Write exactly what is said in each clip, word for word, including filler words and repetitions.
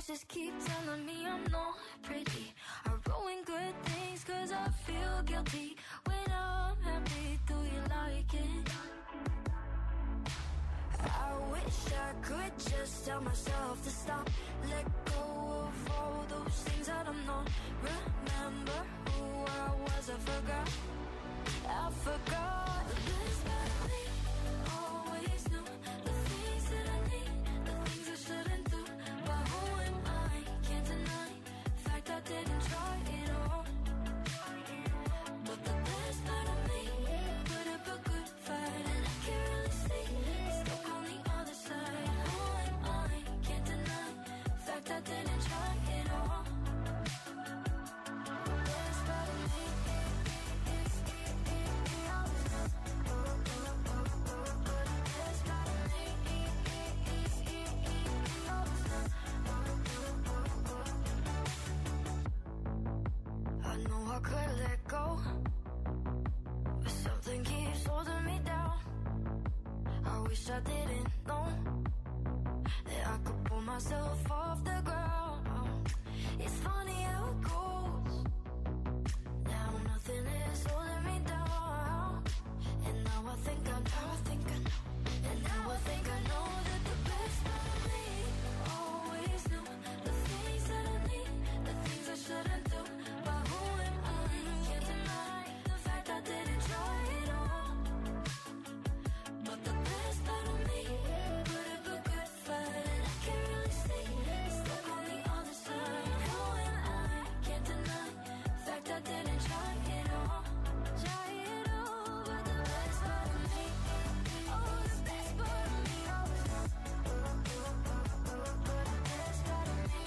just keep telling me I'm not pretty. I ruin good things cause I feel guilty. When I'm happy, do you like it? I wish I could just tell myself to stop. Let go of all those things that I'm not. Remember who I was, I forgot. I forgot. The best part of me always knew the things that I need, the things I shouldn't do. But who am I? Can't deny the fact I didn't try it all. But the best part of me put up a good fight, and I can't really see it's stuck on the other side. Who am I? Can't deny the fact I didn't try it all. The best part of me is I know I could let go, but something keeps holding me down. I wish I didn't know that I could pull myself off the ground. It's funny how it goes. Now nothing is holding me down, and now I think I know, I think I know, and now I think I know that the best part of me always knew the things that I need, the things I shouldn't do. But who am I? Can't deny the fact I didn't try it all. But the best part of me put up a good fight, and I can't really see it's stuck on the other side. Who am I? Can't deny the fact I didn't try it all. Try it all, but the best part of me, oh, the best part of me, oh, the best part of me,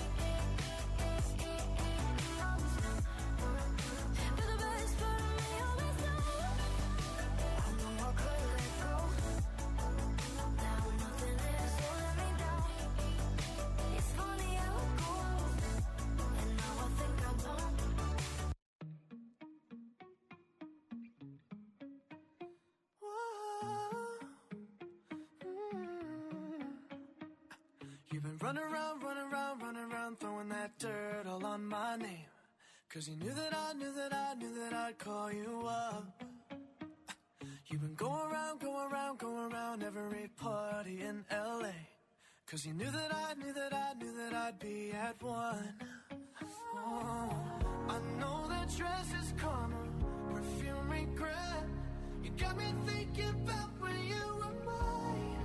but the best part of me always knows. I know I could let go. Now nothing is holding me down. It's funny how it goes, and now I think I know. You've been running around, running around, running around, throwing that dirt all on my name. Cause you knew that I knew that I knew that I'd call you up. You've been going around, going around, going around every party in L A. Cause you knew that I knew that I knew that I'd be at one. Oh, I know that dress is karma, perfume regret. You got me thinking about when you were mine.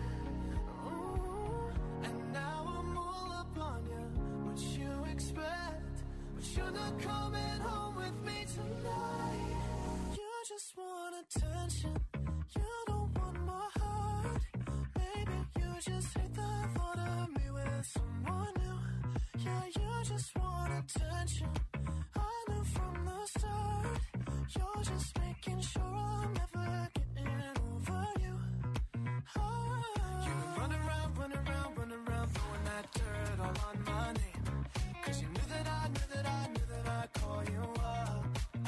Oh, and now I'm all up on you. What you expect? But you're not coming home with me tonight. You just want attention. You don't want my heart. Maybe you just hate the thought of me with someone new. Yeah, you just want attention. I knew from the start. You're just making sure I'm never getting over you. Oh. You run around, run around, run around, throwing that dirt all on my name. Cause you knew that I knew that I knew that I'd call you up.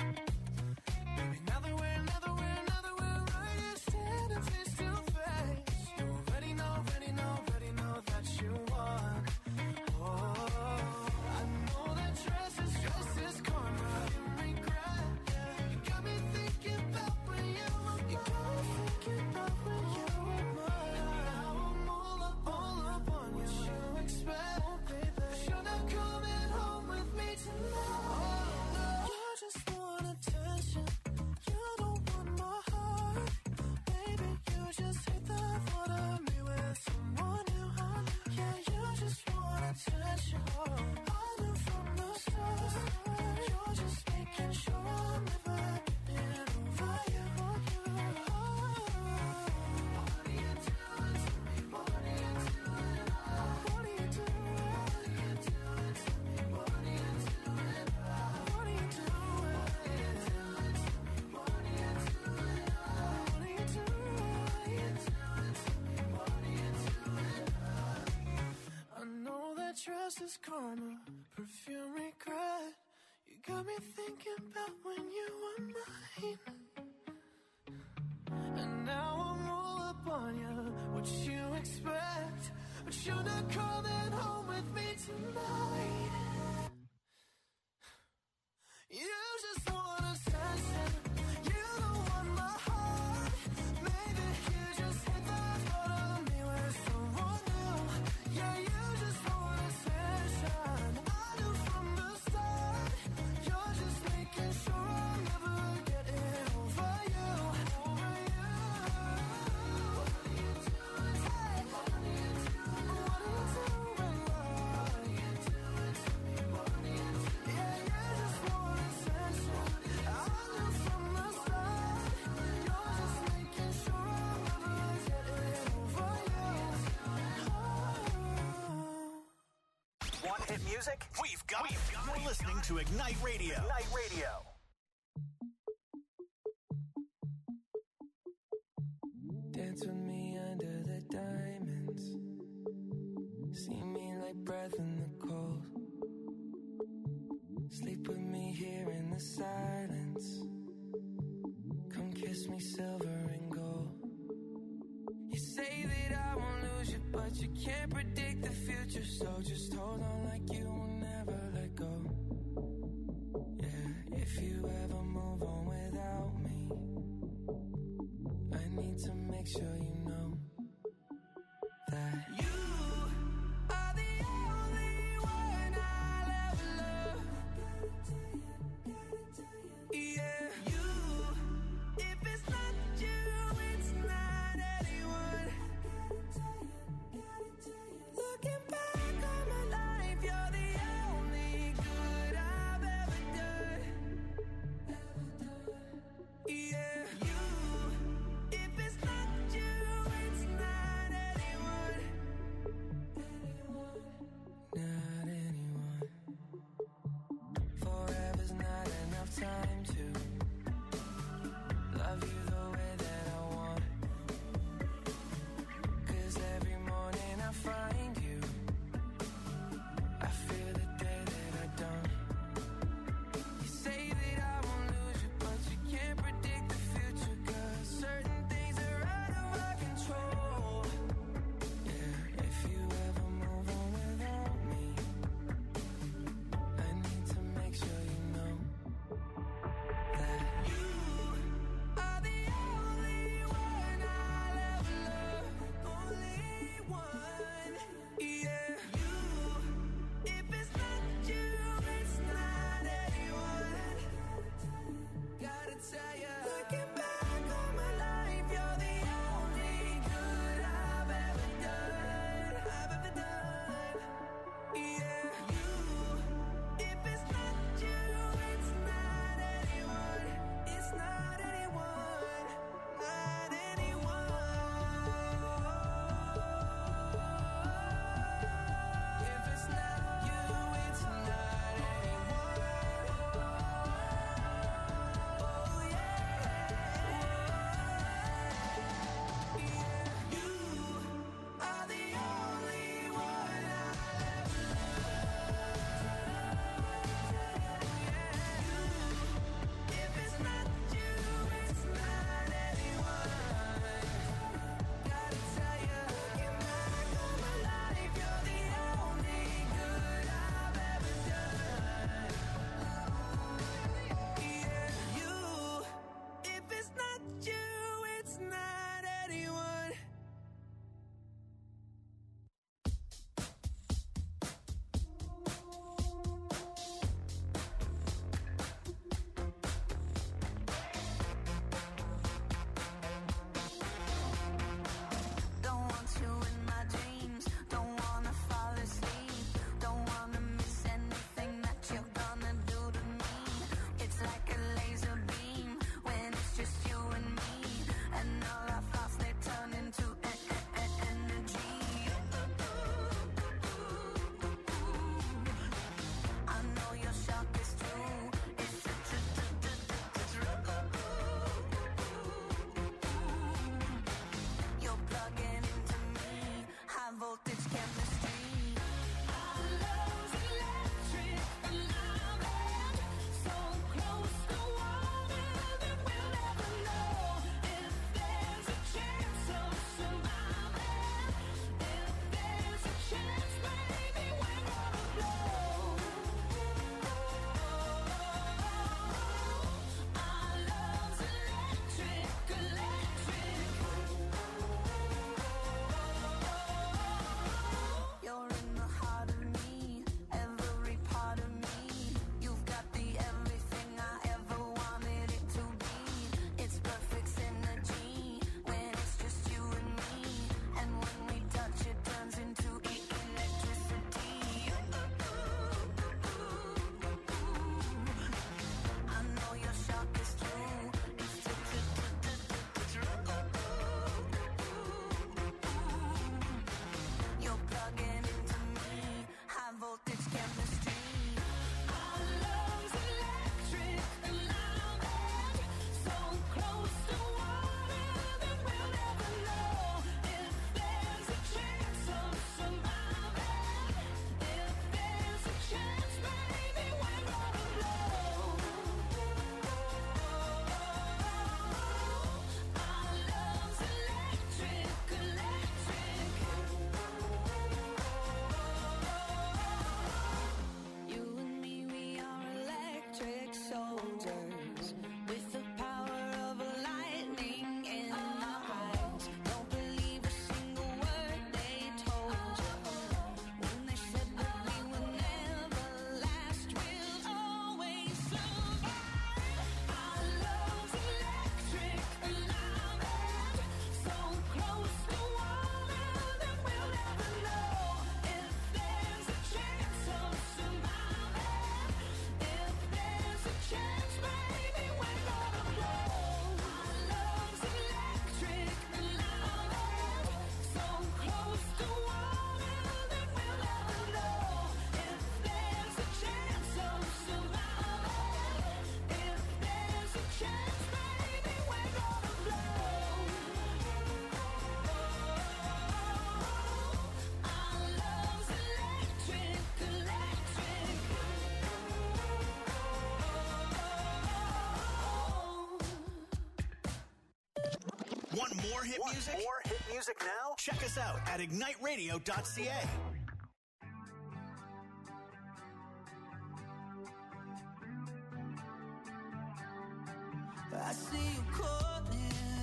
Baby, now that we're, now that we're, now that we're right here standing face to face, you already know, already know, already know that you won. Oh, I know that dress is, dress is karma, you regret. You got me thinking about when you were mine. You got me thinking about when you were mine. Now I'm all up, all up on you. What you expect? Oh, baby, you're not coming home with me tonight. Oh, no. You just want attention. You don't want my heart. Baby, you just hate the thought of me with someone new. Yeah, you just want attention. I knew from the start. You're just making sure I'm never getting over you. Oh, what are you doing to me? What are you doing? What are you doing? What are you doing to me? What are you doing? What are you doing? What are you doing? What are you doing? I know that dress is karma, perfume regret. You got me thinking about when you were mine. And now I'm all up on you. What you expect? But you're not coming home with me tonight. just want attention. I knew from the start. You're just making sure I'm never getting over you. Over you. What are you doing? Hey. What are you doing? What are you doing? What are you doing to me? What are you doing? Yeah, you just want attention. I knew from the start. You're just making sure I'm never getting over you. Want hit music? We've got it. You're listening to Ignite Radio. Ignite Radio. Dance with me under the diamonds. See me like breath in the cold. Sleep with me here in the silence. Come kiss me silver and gold. You say that I won't lose you, but you can't predict the future. So just hold on like you will never let go. Yeah, if you ever move on without me, I need to make sure you know that you are the only one I'll ever love. Yeah, you. If it's not you, it's not anyone. Looking back on my life, you're the only good I've ever done. Yeah, you. If it's not you, it's not anyone. Want more hit Want music? More hit music now? Check us out at ignite radio dot c a. I see you calling.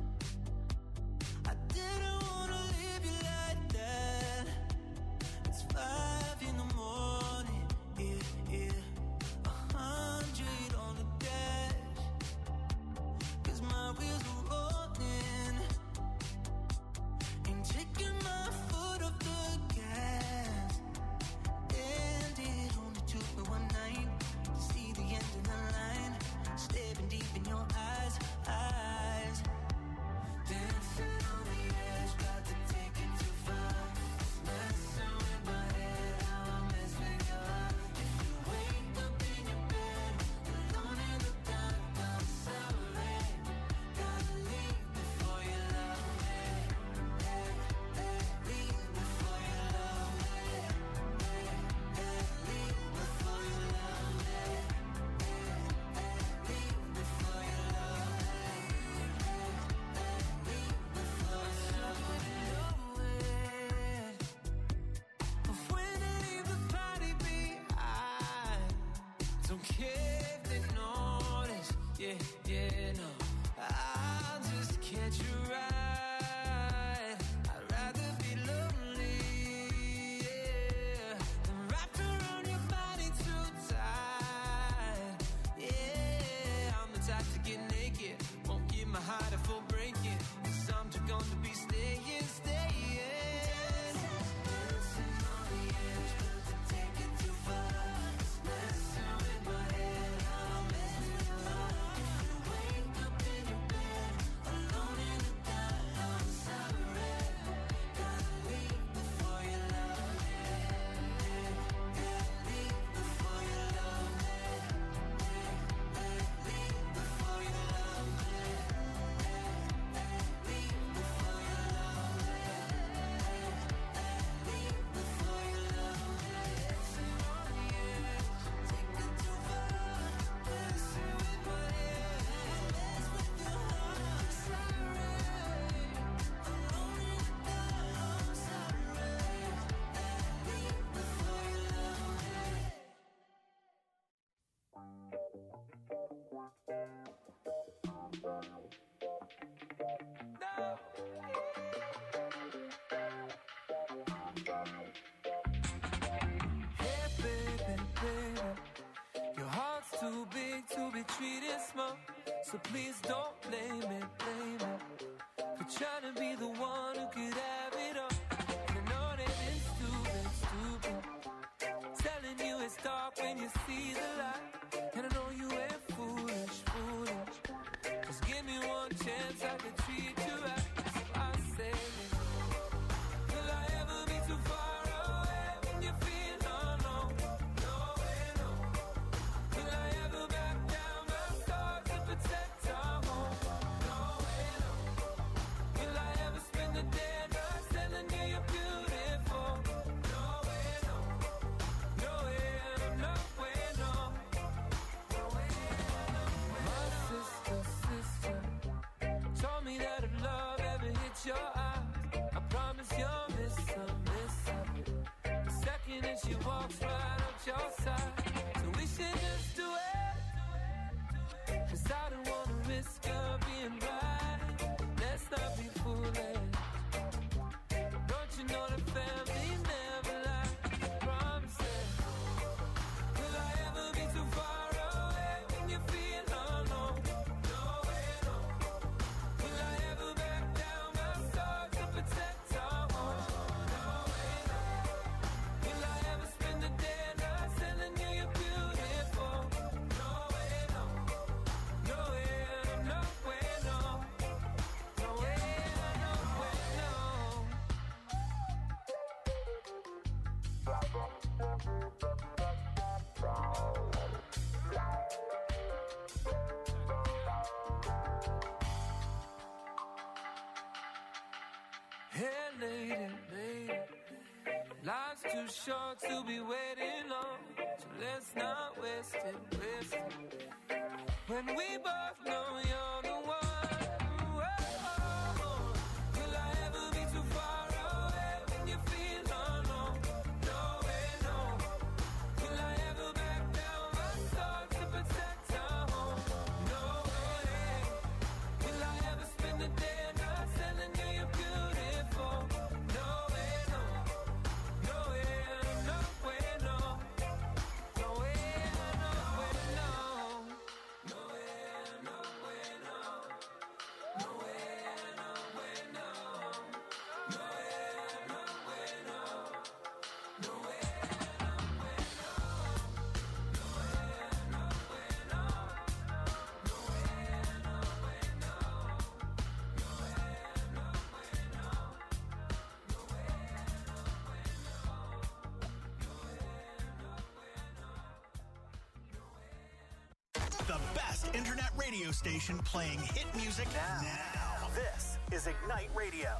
I didn't wanna leave you like that. It's five in the morning, yeah, yeah. A hundred on the dash. 'Cause my wheels are rolling. Ain't taking my foot off the gas. And it only took me one night to see the end of the line. Staring deep in your eyes, eyes. Dancing on the edge, got to take it too far. Messing with my head, how I mess with your heart. If you wake up in your bed, alone in the dark, I'm sorry. Gotta leave before you love me. Hey, hey, leave before you love me. Hey, hey, leave before you love me. Don't care if they notice, yeah, yeah, no. I'll just catch you right. I'd rather be lonely, yeah, than wrapped around your body too tight. Yeah, I'm the type to get naked, won't give my heart a full breaking. Cause I'm too gone to be staying, staying. Dancing on the edge, but to take it too far. Messing with my head, I'm messing with your heart. If you wake up in your bed, alone in the dark, I'm sorry. Gotta leave before you love me. Leave before you love me. Leave before you love me. Leave before you love me. Leave before you love me. Dancing on the edge, take it too far. Messing with my head, mess with your heart. Sorry, alone in the dark. I'm sorry. Leave before you love me. Hey, baby, baby, your heart's too big to be treated small. So please don't blame it, blame it for trying to be the one who could have it all. And I know they've been stupid, stupid, telling you it's dark when you see the light. And I know you ain't foolish, foolish. Just give me one chance, I can treat you right. So I say, will I ever be too far away when you feel alone? No way, no. Will I ever back down my sword to protect our home? No way, no. Will I ever spend the day not telling you you're beautiful? No way, no. No way, no way, no. No way, no. My sister, sister told me that if love ever hits your eyes, I promise you'll miss her, miss her. The second that she walks right up your side. So we should just do it. Cause I don't wanna risk her being right. Let's not be foolish. Don't you know the family never lies? Promise it. Will I ever be too far away when you feel alone? No way, no. Will I ever back down my sword to protect our home? No way, no. Will I ever spend the day not telling you you're beautiful? No way, no. No way, no way, no. No way, no way, no. Hey, lady, lady, life's too short to be waiting long, so let's not waste it, waste it. When we both know you're the one. Whoa. internet radio station playing hit music now. now. This is Ignite Radio.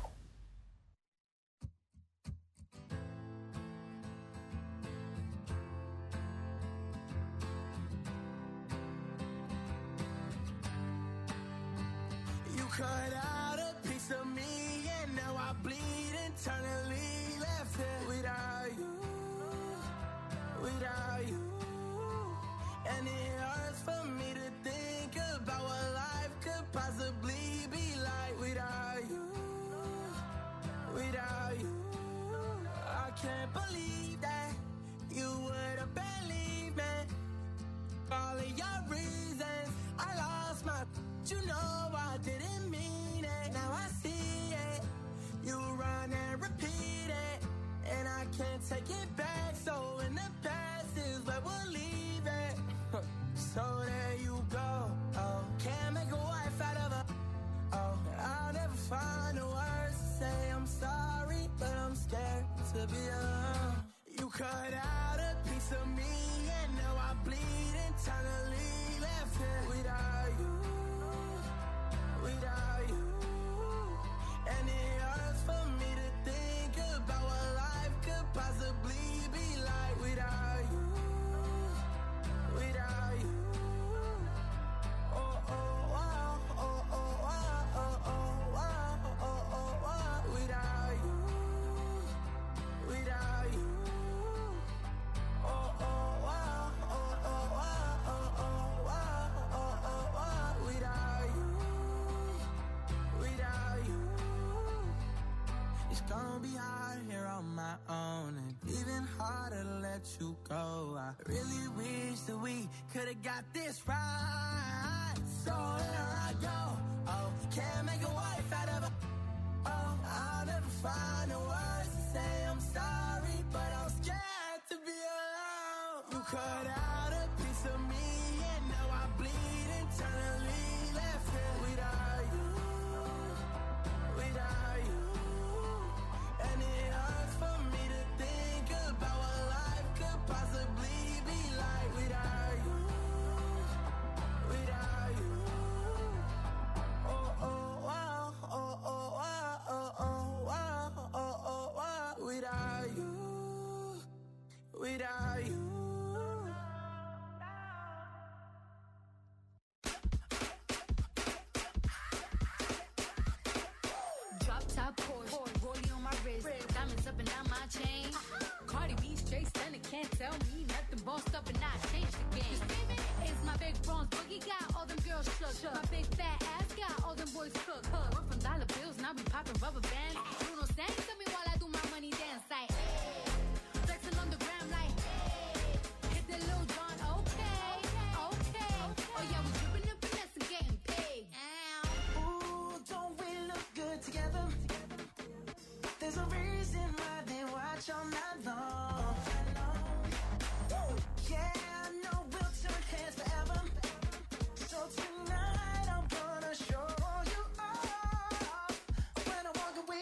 You cut out a piece of me and now I bleed internally. Left here without you, without you. And it hurts for me to think about what life could possibly be like without you, without you. I can't believe that you would have believed me. All of your reasons, I lost my, you know I didn't mean it. Now I see it, you run and repeat it, and I can't take it back. So in the past is where we'll leave it. So there you go. Oh, can't make a wife out of her. Oh, I'll never find the words to say I'm sorry, but I'm scared to be alone. You cut out a piece of me, and now I bleed internally. Left here without you, without you. And it hurts for me to think about what life could possibly be like without you, without you. Oh, oh, wow, oh, oh, wow, oh, oh, wow, oh, oh, wow, without you, without you. Oh, oh, wow, oh, oh, wow, oh, oh, wow, oh, oh, wow, without you, without you. It's gonna be hard here on my own, and even harder to let you go. I really wish that we could've got this right. So here I go. Oh, can't make a wife out of her. Oh, I'll never find the words to say I'm sorry, but I'm scared to be alone. You cut out a piece of me, and now I bleed internally. Left here without you, without you. And it hurts for me to think about what life could possibly be like without you, without you. Oh, oh, wow, oh, oh, wow, oh, oh, wow, oh, oh, wow, without you, without you. Drop top Porsche, rollie on my wrist, diamonds up and down my chain. Cardi B straight stunning, can't tell me nothing. Bossed up and I changed the game. It's my big bronze boogie, got all them girls shook. My big fat ass got all them boys cook. We're from dollar bills, now we popping rubber bands. Bruno sang to me while I do my money dance like, hey. Flexing on the gram like, hey. Hit the Lil Jon, okay, okay. Oh yeah, we dripping and finesse and getting paid. Ooh, don't we look good together? There's a reason why they watch all night long. Woo! Yeah, I know we'll turn heads forever. So tonight I'm gonna show you off. When I walk away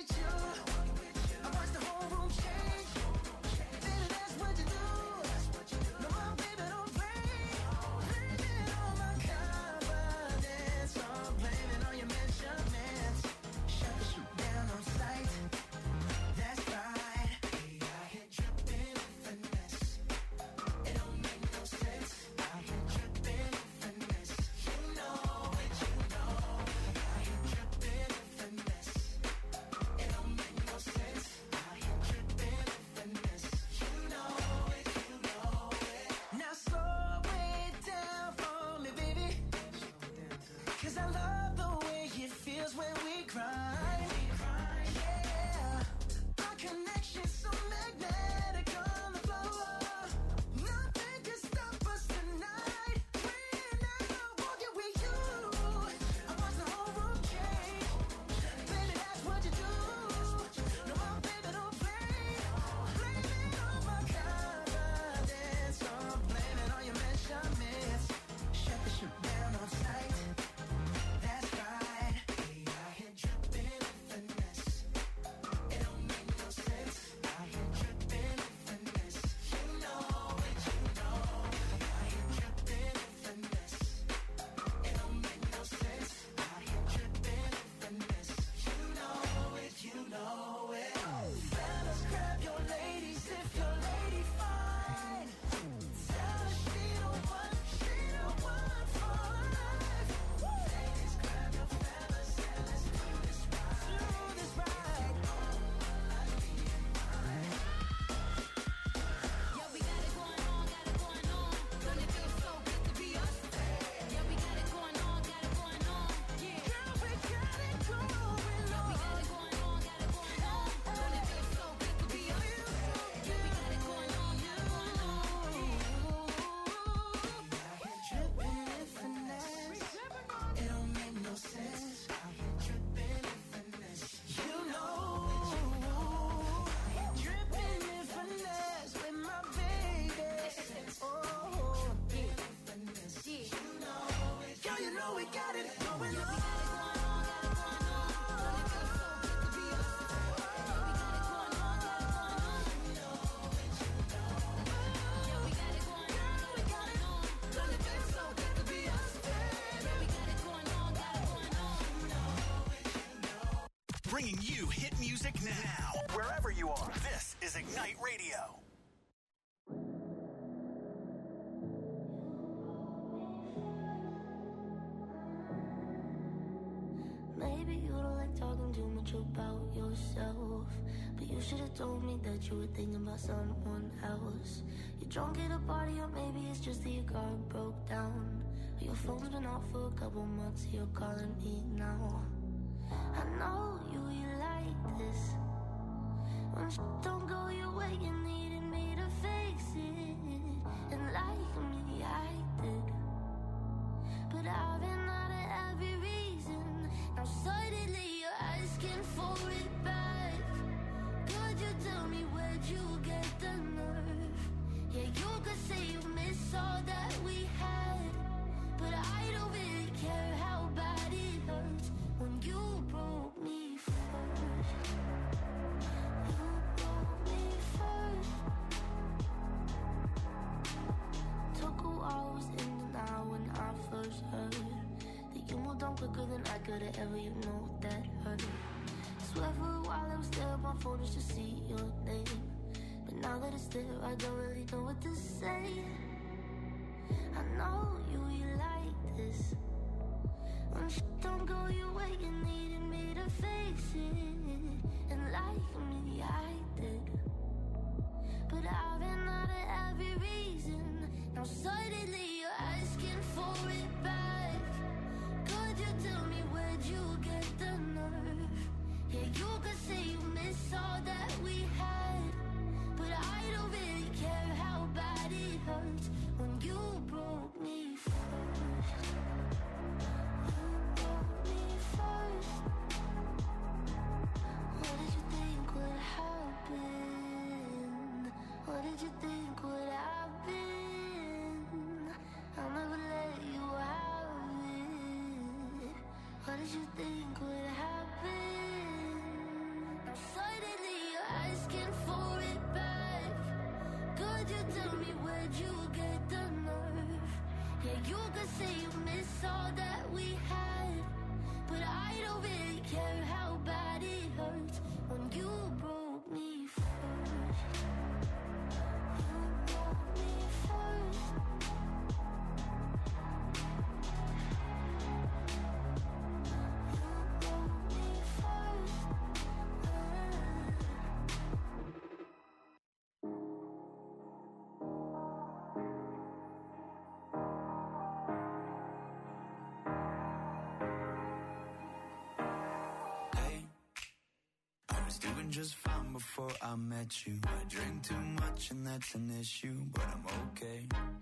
hit music now. Wherever you are, this is Ignite Radio. Maybe you don't like talking too much about yourself, but you should have told me that you were thinking about someone else. You're drunk at a party, or maybe it's just that your car broke down. Your phone's been off for a couple months, you're calling me now. I know you, you like this. When sh- don't go your way, you needed me to fix it. And like me, I did. But I've been out of every reason. Now suddenly you're asking for it back. Could you tell me where'd you get the nerve? Yeah, you could say you miss all that we had, but I don't really care how bad it hurts when you broke me first. You broke me first. Took a while, was in denial when I first heard that you moved on quicker than I could have ever, you know that hurt. Swear for a while I was there on my phone just to see your name, but now that it's there I don't really know what to say. I know you, you like this. When sh- don't go your way, you needed me to fix it. And like me, I did. But I've been out of every reason. Now suddenly you're asking for it back. Could you tell me where'd you get the nerve? Yeah, you could say you miss all that we had, but I don't really care how bad it hurts when you broke me first. You broke me first. What did you think would happen? What did you think would happen? I'll never let you have it. What did you think would happen? Now suddenly you're asking for it back. Could you tell me where'd you get the nerve? Yeah, you could say you miss all that we had, but I don't really care how bad it hurts when you broke me first. You broke me first. You broke me first. Hey, I was doing just fine before I met you. I drink too much and that's an issue, but I'm okay.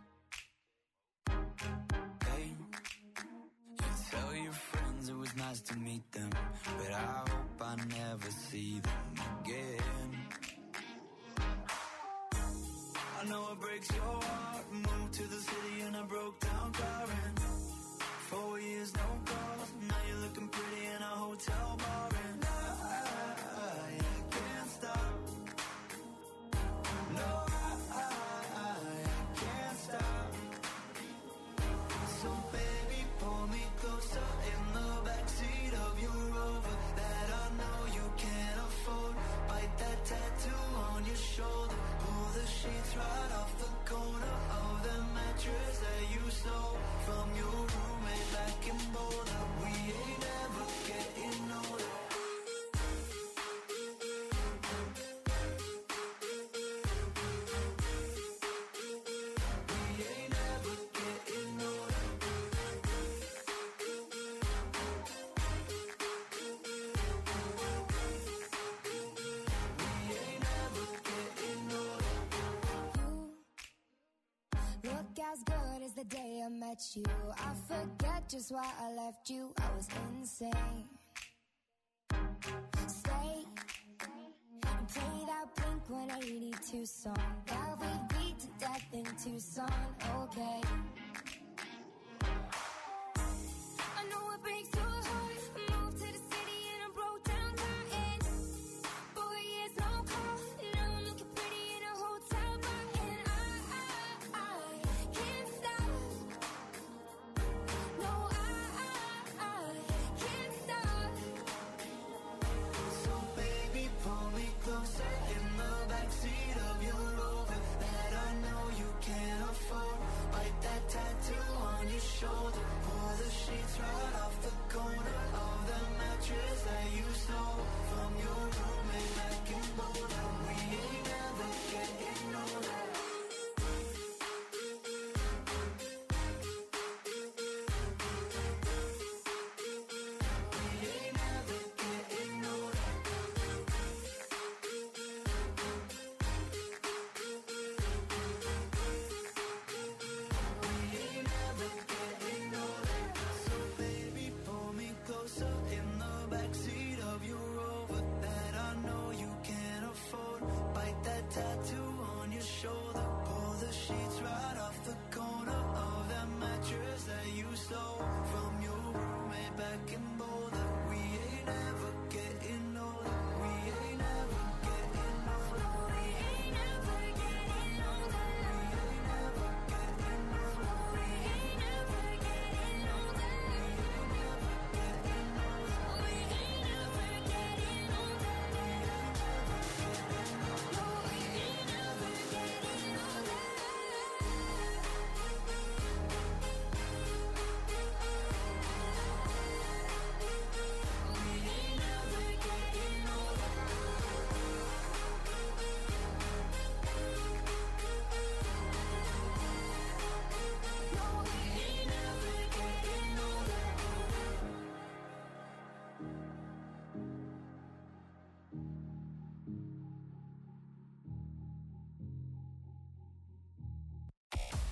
Hey, you tell your friends it was nice to meet them, but I hope I never see them again. I know it breaks your heart. Moved to the city and I broke down crying. Four years, no calls. Now you're looking pretty in a hotel bar, and I, I, I can't stop. No, I, I, I can't stop. So baby, pull me closer in the backseat of your Rover that I know you can't afford. Bite that tattoo on your shoulder. Pull the sheets right off the corner of the mattress that you stole from your roommate back in Boulder. We ain't ever getting older. We ain't ever getting older. We ain't ever getting older. Look as good as the day I met you. I forget just why I left you. I was insane. Stay and play that Blink one eighty-two song that we beat to death in Tucson. Okay. I know it breaks your heart. Moved to the city and I broke down crying. Four years, no call. Now I'm looking pretty in a hotel bar, and I, I, I can't stop. No, I, I, I can't stop. So baby,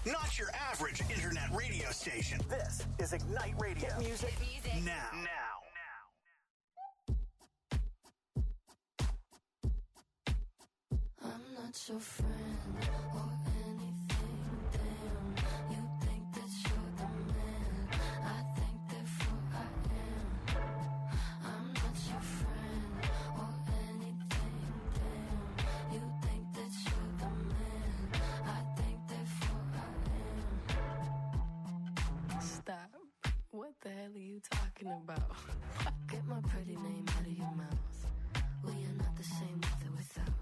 Not your average internet radio station. This is Ignite Radio. Hit music, Hit music. now. Now. I'm not your friend or anything, damn. You think that you're the man, I think therefore I am. I'm not your friend or anything, damn. You think that you're the man, I think therefore I am. Stop. What the hell are you talking about? Get my pretty name out of your mouth. We are not the same with or without.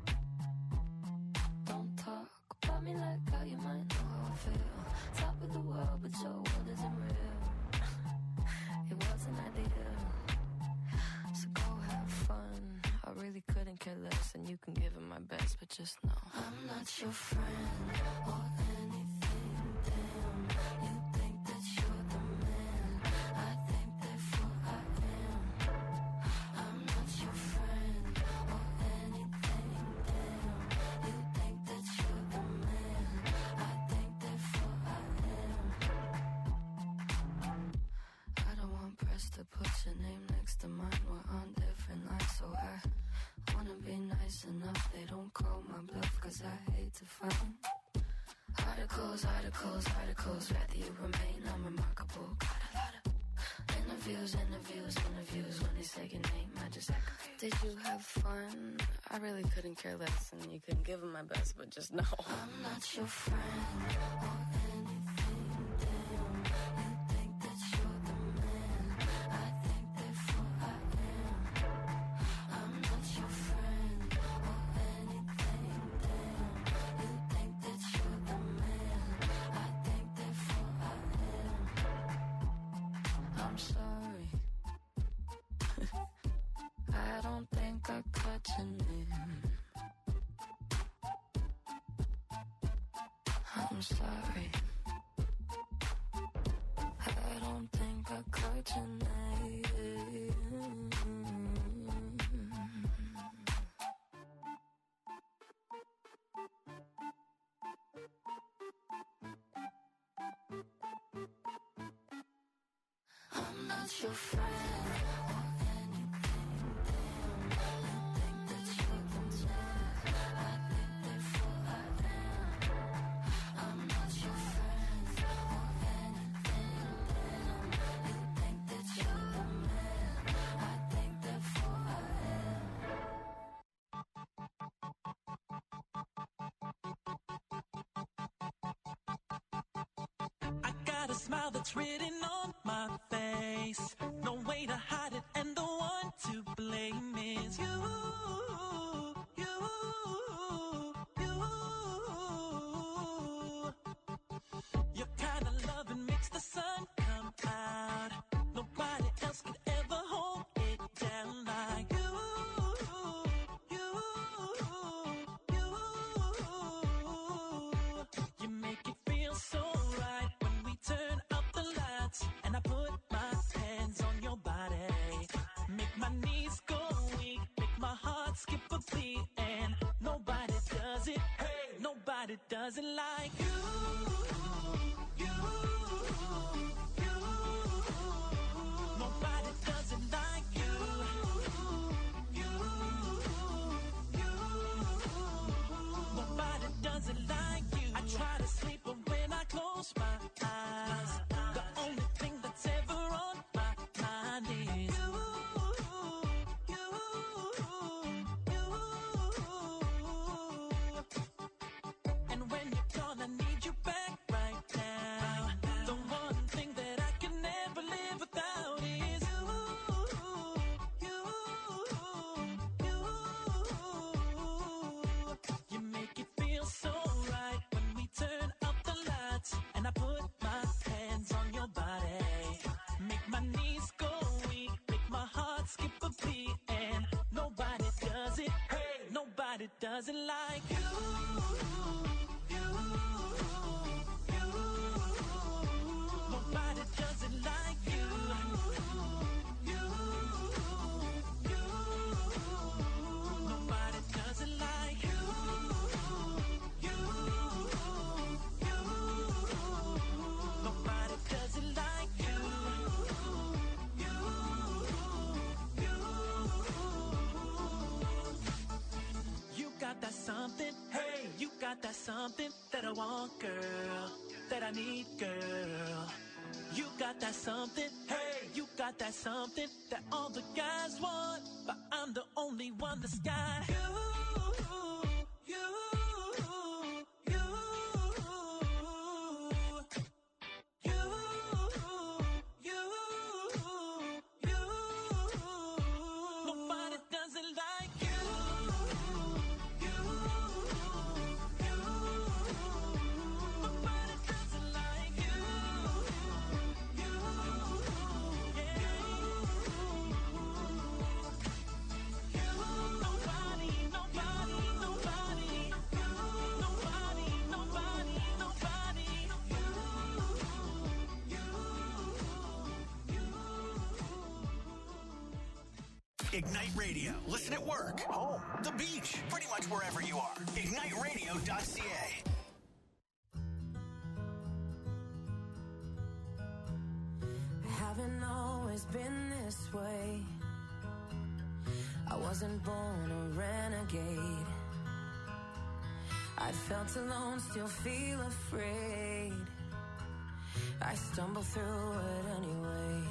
Don't talk about me like how you might know how I feel. Top of the world, but your world isn't real. It wasn't ideal. So go have fun. I really couldn't care less, and you can give it my best, but just know I'm not your friend or anything, damn. You think that you're the man, I think therefore I am. I'm not your friend or anything, damn. You think that you're the man, I think therefore I am. I don't want press to put your name next to mine. We're on different lines, so I wanna be nice enough. They don't call my bluff, cause I hate to find articles, articles, articles. Rather you remain unremarkable. Got a lot of interviews, interviews, interviews. When they say your name, I just act confused. Did you have fun? I really couldn't care less, and you couldn't give them my best, but just know I'm not your friend or anything, damn. You think that you're the man, I think therefore I am. I'm not your friend or anything, damn. You think that you're the man, I think therefore I am. I'm sorry. I don't think I caught your name. I'm sorry. I don't think I caught your name. I'm not your friend or anything, damn. You think that you're the man, I think therefore I am. I'm not your friend or anything, damn. You think that you're the man, I think therefore I I got a smile that's written on my face. No way to hide it, and the one to blame is you. You, you. Your kind of loving makes the sun come out. Nobody else could ever hold it down like you. You, you. You make it feel so right when we turn up the lights and I put my hands on your body. Make my knees go weak, make my heart skip a beat, and nobody does it. Hey, nobody does it like you. You, you. Nobody does it like you. You, you. Nobody does it like you. I try to sleep, but when I close my eyes, the only thing that's ever on my mind is you, you, you. And when you're gone, I need you back right now. The one thing that I can never live without is you, you, you. You make it feel so right when we turn up the lights and I put my hands on your body. Make my knees go weak, make my heart skip a beat, and nobody does it. Hey, nobody does it like you. You, you. Nobody does it like you. You, you. Nobody does it like you. You, you. something that I want, girl, that I need, girl. You got that something, hey, you got that something that all the guys want, but I'm the only one that's got you, you, you, you, you, you. Nobody does it like you, you, you. Nobody does it like you, you, yeah. You, nobody, nobody, nobody. You, nobody, nobody, nobody. You, you, you. Ignite Radio. Listen at work, home, the beach, pretty much wherever you are. ignite radio dot c a. Haven't always been this way. I wasn't born a renegade. I felt alone, still feel afraid. I stumble through it anyway.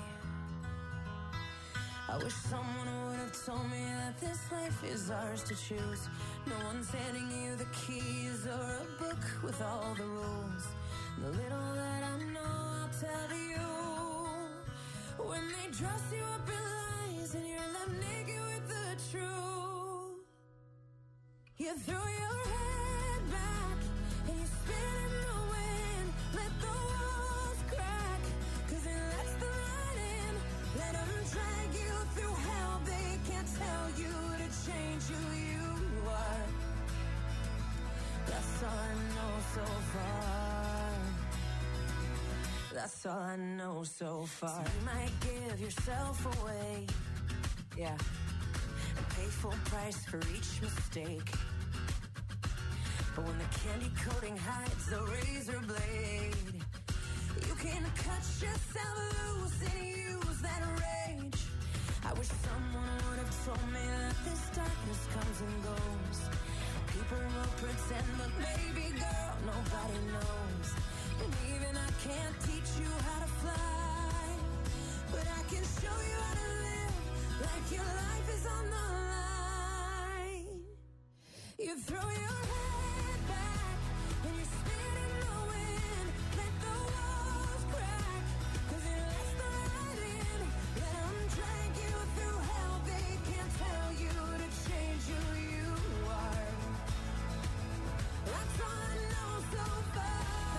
I wish someone would have told me that this life is ours to choose. No one's handing you the keys or a book with all the rules. The little that I know, I'll tell to you. When they dress you up in lies and you're left naked with the truth, you throw your head back and you spin in the wind. Let the walls crack, cause it lets the light in. Let them drag you through hell. They can't tell you to change who you are. That's all I know so far. That's all I know so far. So you might give yourself away, yeah, and pay full price for each mistake. But when the candy coating hides the razor blade, you can cut yourself loose and use that rage. I wish someone would have told me that this darkness comes and goes. People will pretend, but baby girl, nobody knows. And even I can't teach you how to fly, but I can show you how to live like your life is on the line. You throw your head back and you spin in the wind. Let the walls crack, cause it lets the light in. Let them drag you through hell. They can't tell you to change who you are. That's all I know so far.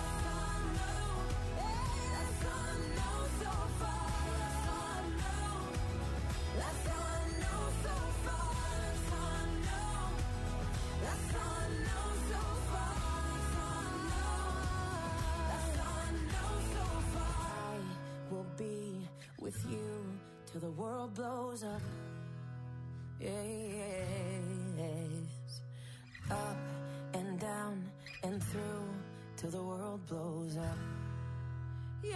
That's all I know so far. That's all I know so far. That's all I know. That's all I know so far. That's all I know so far. I will be with you till the world blows up. Yes. Up and down and through till the world blows up. Yeah,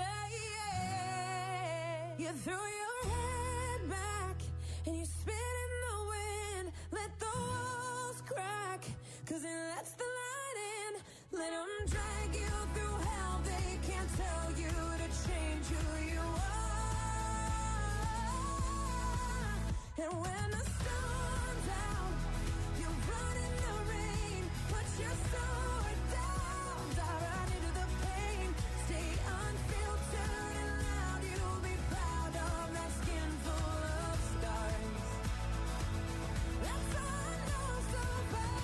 yeah. You throw your head back and you spin in the wind. Let the walls crack, cause it lets the light in. Let them drag you through hell. They can't tell you to change who you are. And when the sun's out, you run in the rain. Put your sword down, dive right into the pain. Stay unfiltered and loud. You'll be proud of that skin full of scars. That's all I know so far.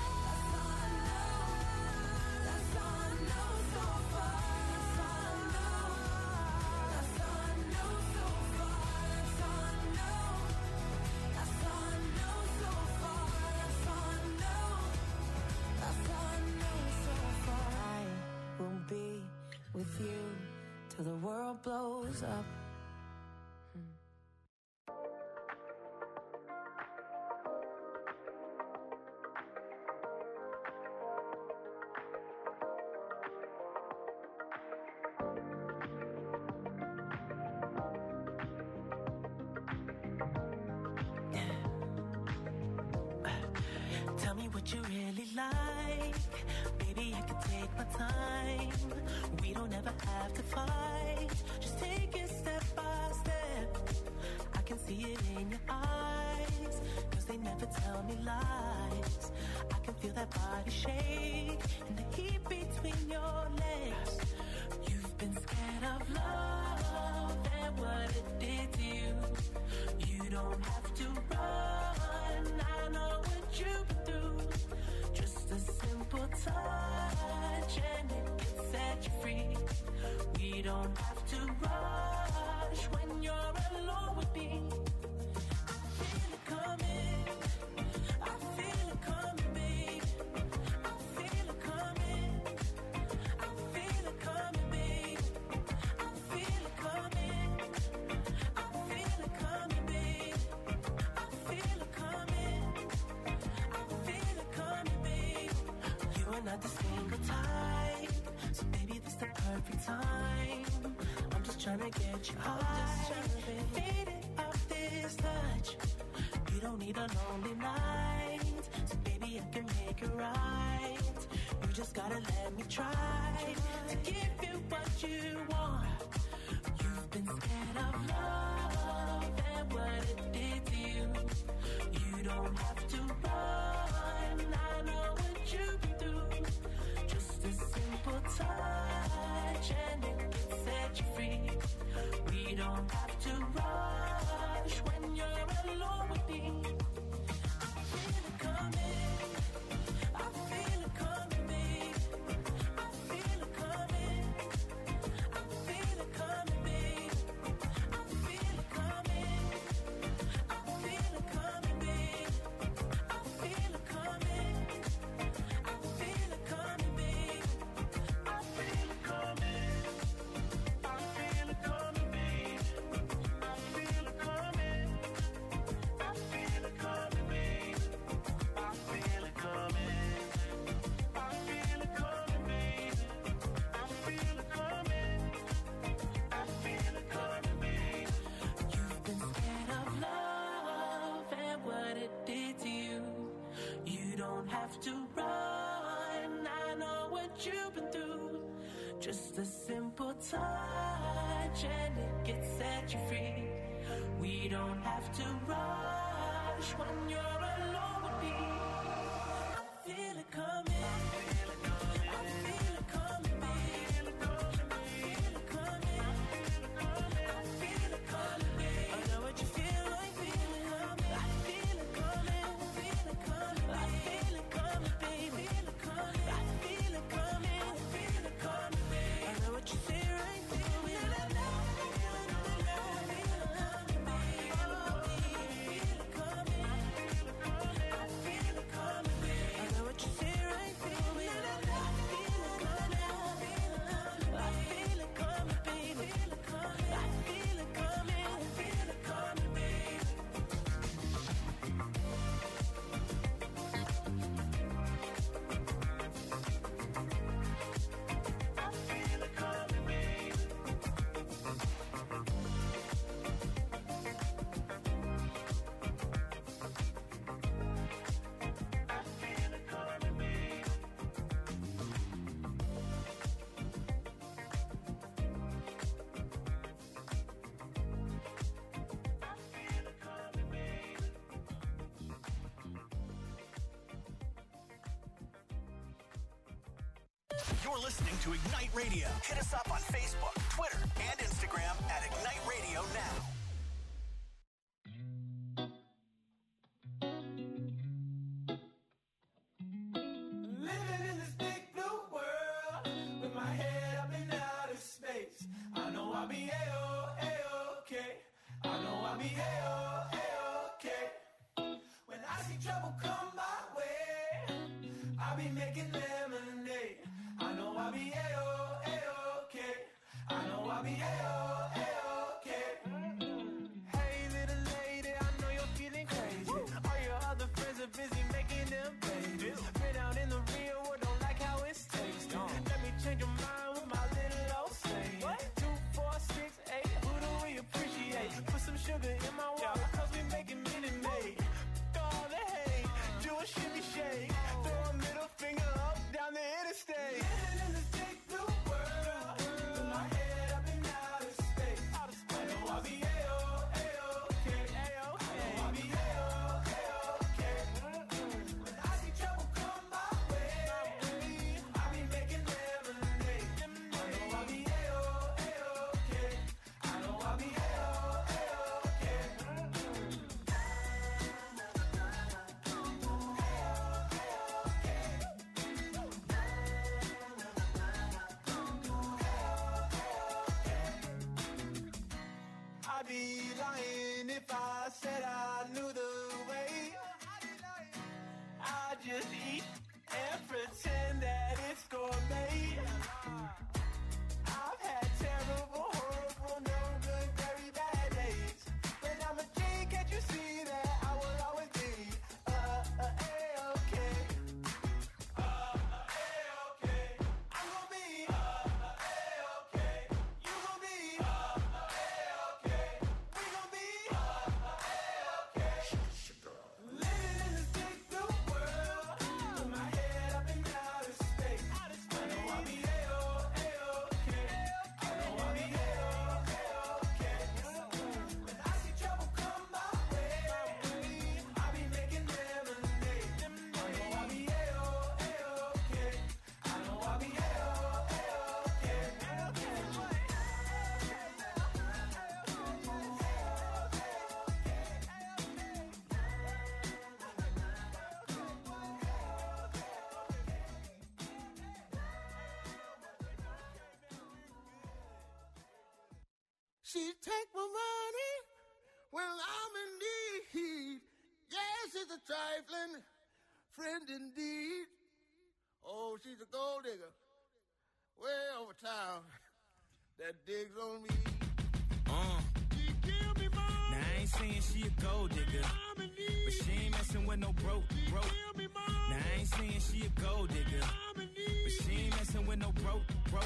That's all I know so far. That's all I know. That's all I know so far. That's all I know. That's all I know so far. That's all I know. That's all I know so far. I will be with you till the world blows up. Tell me what you really like. Baby, I can take my time. We don't ever have to fight. Just take it step by step. I can see it in your eyes, cause they never tell me lies. I can feel that body shake and the heat between your legs. You've been scared of love and what it did to you. You don't have to run, I know what you've been through. Just a simple touch and it can set you free. We don't have to rush when you're alone with me. I feel it coming, I feel it coming, babe. I feel it coming, I feel it coming, babe. I feel it coming, I feel it coming, babe. I feel it coming, I feel it coming, babe. You are not the single type, so baby this the perfect time. I'm just trying to get you high, faded off this touch. You don't need a lonely night, so baby I can make it right. You just gotta let me try to give you what you want. You've been scared of love and what it did to you. You don't have to run, I know what you've been through. Just a simple touch and it can set you free. We don't have to rush when you're alone with me. I feel it coming, I feel it coming, babe. I feel it coming, I feel it coming, babe. I feel it coming, I feel it coming, babe. I feel it coming, I feel it coming, babe. I feel it coming, I feel it coming, babe. I feel it coming, I feel it coming, babe. I feel it coming, I feel it coming, babe. I feel it coming, I feel it coming, babe. You've been scared of love and what it did to you. You don't have to run, I know what you've been through. Just a simple touch and it can set you free. We don't have to rush when you're alone with me. I feel it coming, I feel it coming, I feel it coming, babe. I feel it coming, I feel it coming, babe. I know what you feel like, feel it coming. I feel it coming, I feel it coming, I feel it coming, babe. Feel it coming, I feel it coming, I feel it coming, babe. I know what you say right, feel it. You're listening to Ignite Radio. Hit us up on Facebook, Twitter, and Instagram at Ignite Radio Now. Living in this big blue world with my head up in outer space. I know I'll be A-O, A-OK. I know I'll be A-O, A-OK. When I see trouble come my way, I'll be making lemonade. I know I'll be A-O, A-OK. I know I'll be A-O, A-OK. Hey little lady, I know you're feeling crazy. All your other friends are busy making them babies. Been out in the real world, don't like how it's tasting. Let me change your mind with my little old saying. Two, four, six, eight, who do we appreciate? Put some sugar in my She take my money when I'm in need. Yes, she's a trifling friend indeed. Oh, she's a gold digger way over town that digs on me. Uh. She give me money. Now I ain't saying she a gold digger, but she ain't messing with no broke, broke. Now I ain't saying she a gold digger, but she ain't messing with no broke, broke.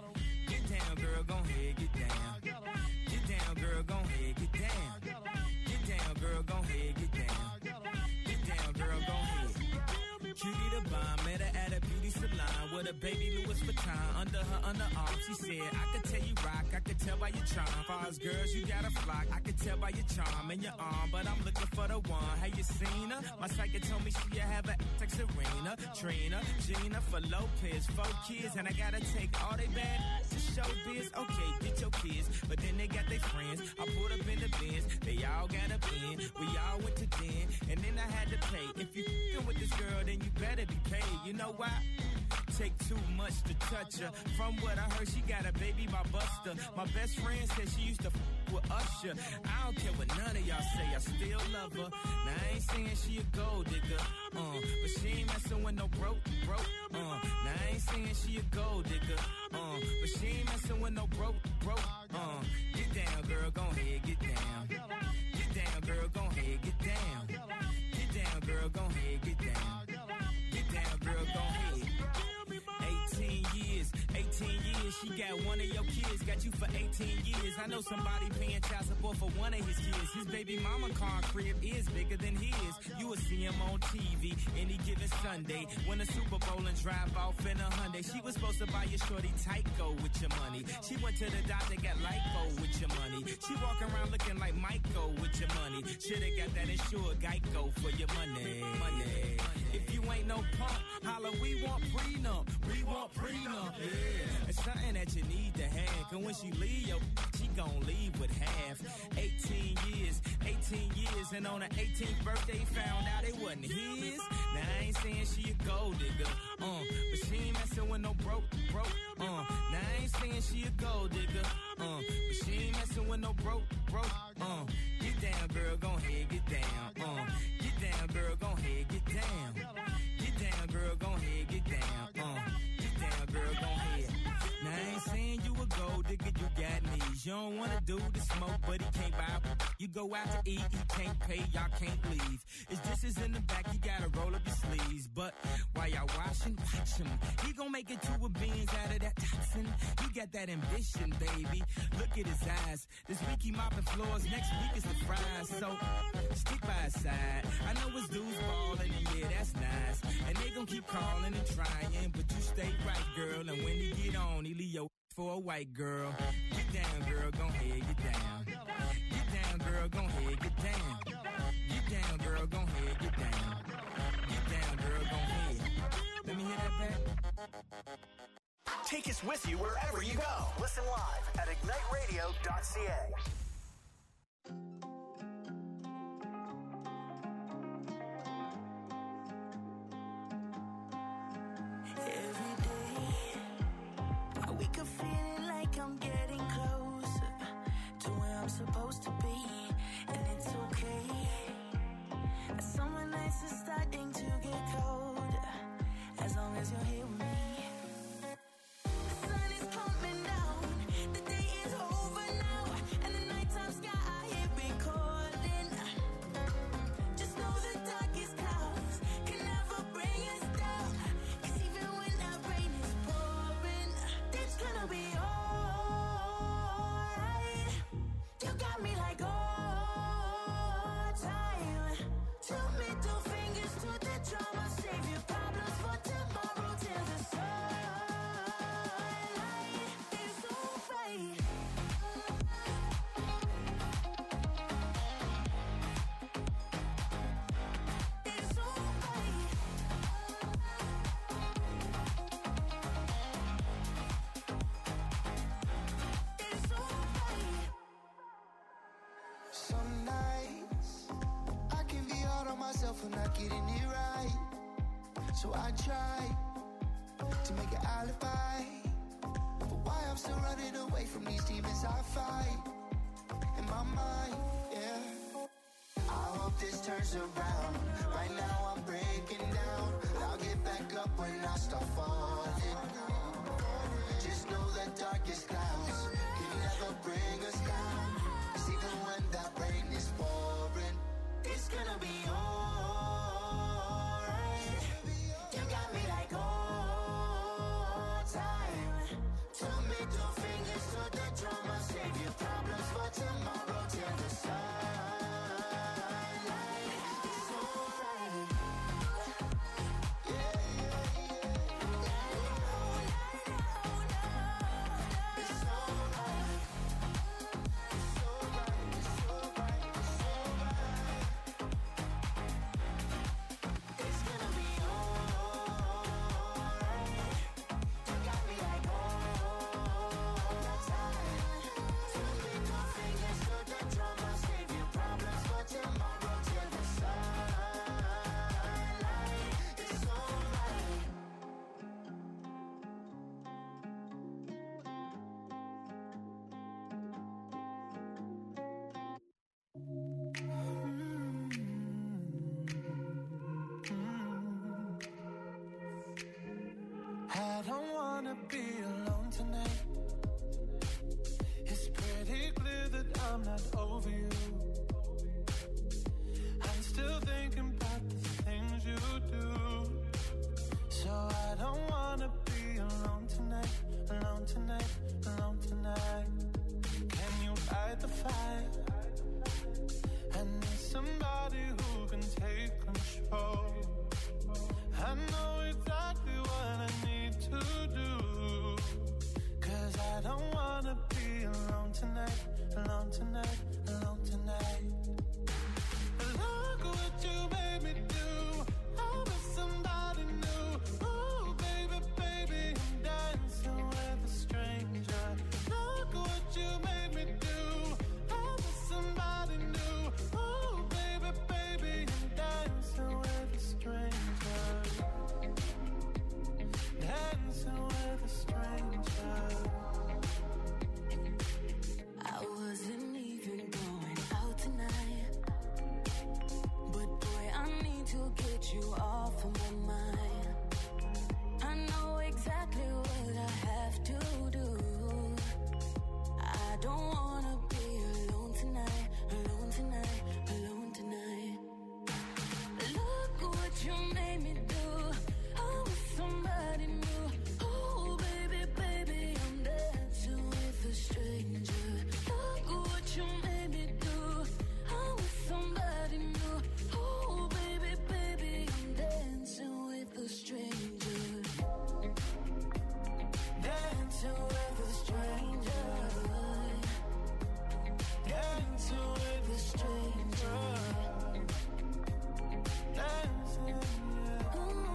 Get down, girl, gon' head, get down. Get down, girl, gon' head, get down. Get down, girl, gon' head, get down. Get down, girl, gon' head. Cutie the bomb, met her at a beauty salon with a baby Louis Vuitton under her underarm. She said, I could tell you rock, I could tell by your charm. Far as girls, you got a flock, I could tell by your charm and your arm, but I'm looking for the one. Have you seen her? My psychic told me she have a like Serena, Trina, Gina for Lopez, four kids, and I gotta take all they bad to show biz. Okay, get your kids, but then they got their friends. I pulled up in the Benz, they all got a bin. We all went to den, and then I had to pay. If you f***ing with this girl, then you better be paid. You know why? Take too much to touch her. From what I heard, she got a baby by Buster. My best friend said she used to f*** with Usher. I don't care what none of y'all say, I still love her. Now I ain't saying she a gold digger, uh, but she ain't messing with no broke, broke. Uh, now I ain't saying she a gold digger, uh, but she ain't messing with no broke, broke. Uh, get down, girl, gon' head, get down. Get down, girl, gon' head, get down. Get down, girl, gon' head, get down. Get down, girl, gon' head. eighteen years, eighteen years, she got one of your kids, got you for eighteen years. I know somebody paying child support for one of his kids. His baby mama car crib is bigger than his. You will see him on T V any given Sunday. Win a Super Bowl and drive off in a Hyundai. She was supposed to buy your shorty Tyco with your money. She went to the doctor, got Lipo with your money. She walking around looking like Michael with your money. Shoulda got that insured Geico for your money. Money. If you ain't no punk, holla, we want prenup. We want prenup, yeah. It's something that you need to have. Cause when she leave, yo, she gon' leave with half. eighteen years, eighteen years. And on her eighteenth birthday, found out it wasn't his. Now I ain't saying she a gold digger, uh, but she ain't messing with no broke, broke, uh. Now I ain't saying she a gold digger, uh, but she ain't messing with no broke, broke, uh. Get down, girl, gon' head, get down, uh. Get down, girl, gon' head, get down. Get down, girl, gon' head, get down, uh. Get down, girl, gon' head. Now I ain't saying you a gold digger, you got knees. You don't wanna do the smoke, but he can't buy. You go out to eat, he can't pay, y'all can't leave. His dishes in the back, you gotta roll up your sleeves. But while y'all washing, watch him. He gon' make it to a beans out of that toxin. He got that ambition, baby. Look at his eyes. This week he mopping floors, next week is the fries. So stick by his side. I know his dudes ballin', and yeah, that's nice. And they gon' keep calling and trying, but you stay right, girl. And when he get on, he leave your for a white girl. Get down, girl, gon' head, get down. Get down, girl, gon' head, get down. Get down, girl, gon' head, get down. Get down, girl, gon' head. Let me hear that back. Take us with you wherever you go. Listen live at ignite radio dot c a. Feeling like I'm getting closer to where I'm supposed to be, and it's okay. Summer nights are starting to get colder, as long as you're here with me. The sun is coming down, the day is over now, and the nighttime sky here recording. Just know the darkest clouds can never bring us down, 'cause even when that rain is pouring, it's gonna be alright. You got me like all time. Two middle fingers to the drama. Save your problems for tomorrow till the sunlight is alright. It's alright. It's alright. Some nights I can be hard on myself for not getting it right. So I try to make an alibi, but why I'm still running away from these demons I fight. in my mind, yeah. I hope this turns around. Right now I'm breaking down, but I'll get back up when I start falling. Just know the darkest clouds can never bring us down. 'Cause even when that rain is pouring, it's gonna be alright. You got me like all time. Two middle fingers to the drum. I'll save your problems for tomorrow till the sunlight is alright. Yeah, yeah, yeah. It's alright. It's alright. It's alright. It's alright. It's gonna be alright. You got me like all the time. Two middle fingers to the drum. I'll save your problems for tomorrow till the sunlight is alright. I don't wanna be alone tonight. It's pretty clear that I'm not over you. I'm still thinking about the things you do. So I don't wanna be alone tonight, alone tonight, alone tonight. Can you fight the fire? I need somebody who can take control. I know exactly what I need to do. 'Cause I don't wanna be alone tonight, alone tonight, alone tonight. Look what you made me do. I was somebody new. Ooh, baby, baby, I'm dancing with a stranger. Look what you made me do. I was somebody new. Ooh, baby, baby, I'm dancing with a stranger. Dancing with a stranger. I wasn't even going out tonight, but boy, I need to get you off of my mind. I know exactly what I have to do. I don't wanna be alone tonight, alone tonight, alone tonight. Look what you made me do. I was somebody new. Oh, baby, baby, I'm dancing with a stranger. Look what you made me do. I was somebody new. Oh, baby, baby, I'm dancing with a stranger. Dancing with a stranger. Dancing with a stranger. Dancing, yeah. Ooh,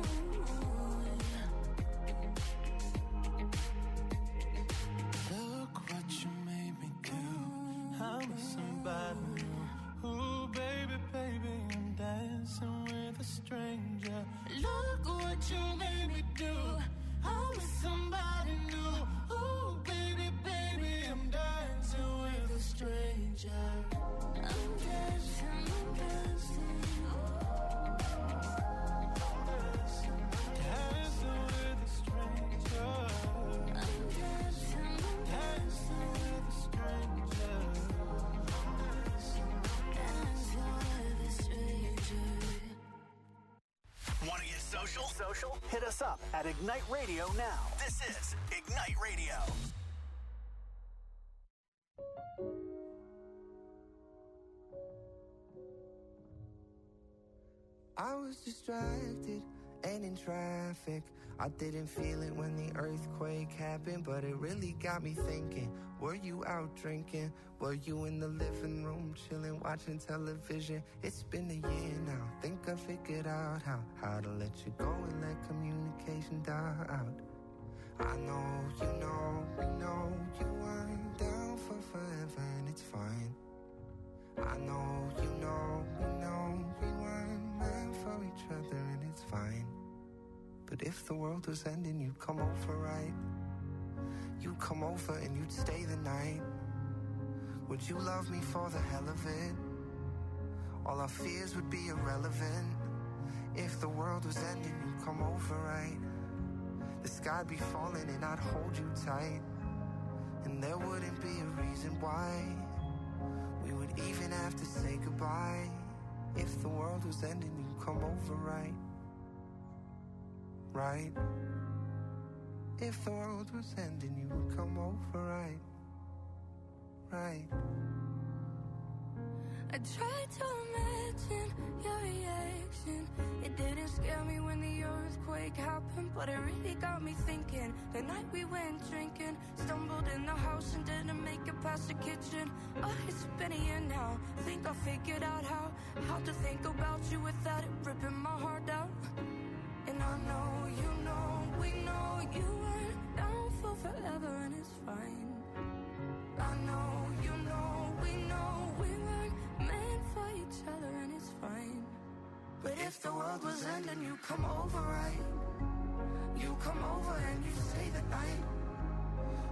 Look what you made me do. I'm somebody new. Ooh, baby, baby, I'm dancing with a stranger. Look what you made me do. I was somebody new. Ooh, baby, baby, I'm dancing with a stranger. I'm dancing, I'm dancing. Dancing with a stranger. I'm dancing, I'm Dancing with a stranger. dancing with a stranger. Want to get social? Social? Hit us up at Ignite Radio now. This is Ignite Radio. I was distracted and in traffic. I didn't feel it when the earthquake happened, but it really got me thinking. Were you out drinking? Were you in the living room chilling, watching television? It's been a year now. Think I figured out how how to let you go and let communication die out. I know, you know, we know you weren't down for forever, and it's fine. I know, you know, we know we weren't meant for each other, and it's fine. But if the world was ending, you'd come over, right? You'd come over and you'd stay the night. Would you love me for the hell of it? All our fears would be irrelevant. If the world was ending, you'd come over, right? The sky'd be falling and I'd hold you tight. And there wouldn't be a reason why we would even have to say goodbye. If the world was ending, you'd come over, right? Right? If the world was ending, you would come over, right? Right? I tried to imagine your reaction. It didn't scare me when the earthquake happened, but it really got me thinking. The night we went drinking, stumbled in the house and didn't make it past the kitchen. Oh, it's been a year now. Think I figured out how How to think about you without it ripping my heart out. And I know, you know, we know you weren't down for forever, and it's fine. I know, you know, we know we weren't meant for each other, and it's fine. But if the world was ending, you come over, right? You come over and you stay the night.